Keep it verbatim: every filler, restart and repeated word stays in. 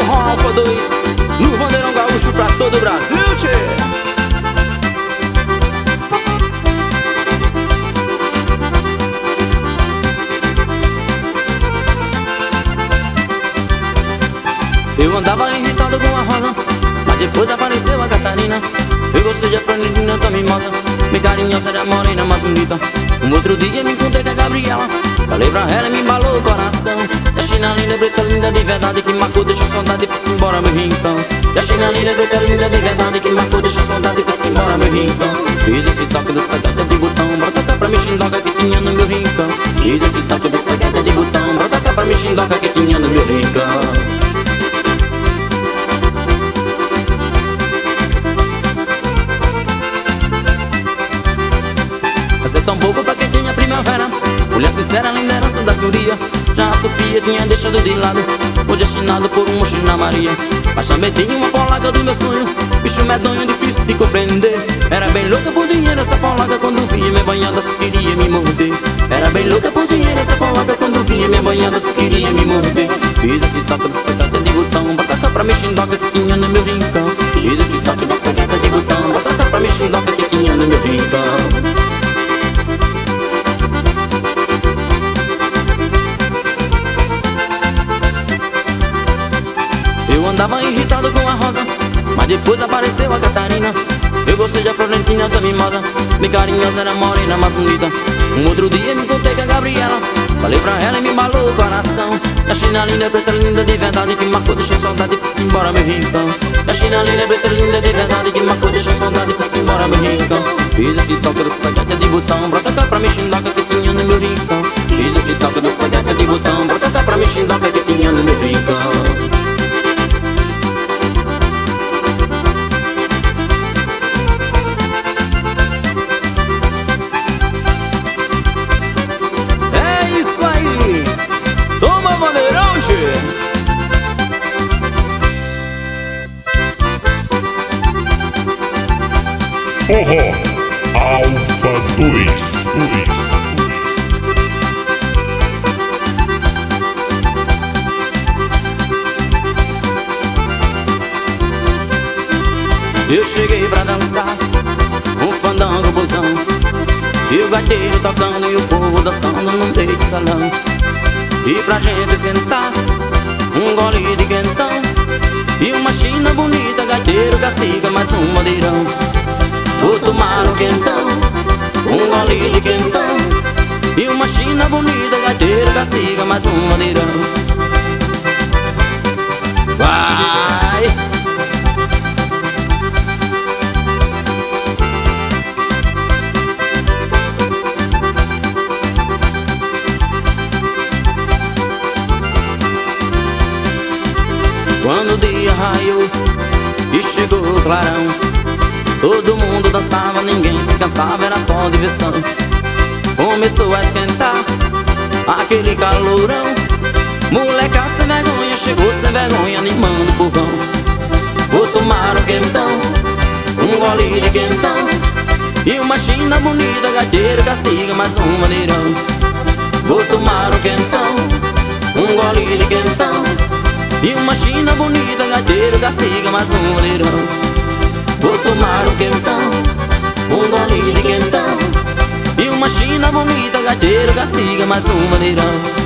Forró Alfa dois no Vandeirão Gaúcho pra todo o Brasil, tchê. Eu andava irritado com a Rosa, mas depois apareceu a Catarina. Eu gostei de Afrodina, tão mimosa, bem carinhosa, era morena, mais bonita. Um outro dia me encontrei com a Gabriela, falei pra ela e me embalou o coração. E a China linda, preta linda de verdade, que marcou, deixou saudade, foi-se embora meu rincão. E a China linda, preta linda de verdade, que marcou, deixou saudade, foi-se embora meu rincão. Fiz esse toque dessa gata de botão, bora tocar pra me xindoca que tinha no meu rincão. Fiz esse toque dessa gata de botão, bora tocar pra me xindoca que tinha no meu rincão. Você é tão pouco pra quem tem a primavera, mulher sincera, liderança das gurias. Já a Sofia tinha deixado de lado, foi destinado por um mocho na Maria. Mas também tinha uma polaca do meu sonho, bicho medonho, difícil de compreender. Era bem louca por dinheiro essa polaca, quando via minha banhada se queria me morder. Era bem louca por dinheiro essa polaca, quando via minha banhada se queria me morder. Fiz esse toque dessa gata de botão, bora tocar pra me xindoca que tinha no meu rincão. Fiz esse toque dessa gata de botão, bora tocar pra me xindoca que tinha no meu rincão. Eu andava irritado com a Rosa, mas depois apareceu a Catarina. Eu gostei de Afrodina, tão mimosa, bem carinhosa, era morena, mais bonita. Um outro dia me encontrei com a Gabriela, falei pra ela e me embalou o coração. E a China linda, preta linda de verdade, que marcou, deixou saudade, foi-se embora meu rincão. E a China linda, preta linda de verdade, que marcou, deixou saudade, foi-se embora meu rincão. Fiz esse toque dessa gata de botão, bora tocar pra me xindoca que tinha no meu rincão. Fiz esse toque dessa gata de botão, bora tocar pra me xindoca que tinha no meu rincão. Forró Alfa dois. Eu cheguei pra dançar um fandango busão, e o gaiteiro tocando e o povo dançando num meio de salão. E pra gente esquentar, um gole de quentão e uma china bonita, gaiteiro castiga mais um madeirão. Vou tomar um quentão, um gole de quentão e uma china bonita, gaiteiro castiga mais um madeirão. Vai! Quando o dia raiou e chegou o clarão, todo mundo dançava, ninguém se cansava, era só diversão. Começou a esquentar aquele calorão, moleca sem vergonha chegou sem vergonha animando o povão. Vou tomar um quentão, um gole de quentão e uma china bonita, gaiteiro castiga mais um maneirão. Vou tomar um quentão, um gole de quentão e uma china bonita, gaiteiro castiga mais um maneirão. Vou tomar um quentão, um gole de quentão e uma china bonita, gaiteiro castiga mais um maneirão.